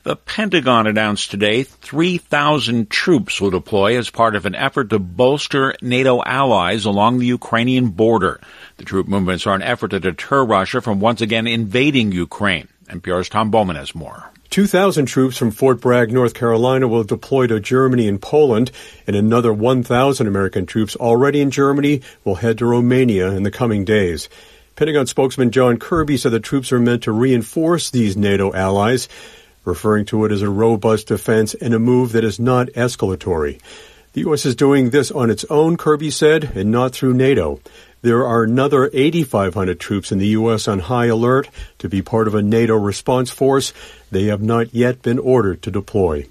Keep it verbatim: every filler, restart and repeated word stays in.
The Pentagon announced today three thousand troops will deploy as part of an effort to bolster NATO allies along the Ukrainian border. The troop movements are an effort to deter Russia from once again invading Ukraine. N P R's Tom Bowman has more. two thousand troops from Fort Bragg, North Carolina will deploy to Germany and Poland, and another one thousand American troops already in Germany will head to Romania in the coming days. Pentagon spokesman John Kirby said the troops are meant to reinforce these NATO allies, referring to it as a robust defense and a move that is not escalatory. The U S is doing this on its own, Kirby said, and not through NATO. There are another eighty-five hundred troops in the U S on high alert to be part of a NATO response force. They have not yet been ordered to deploy.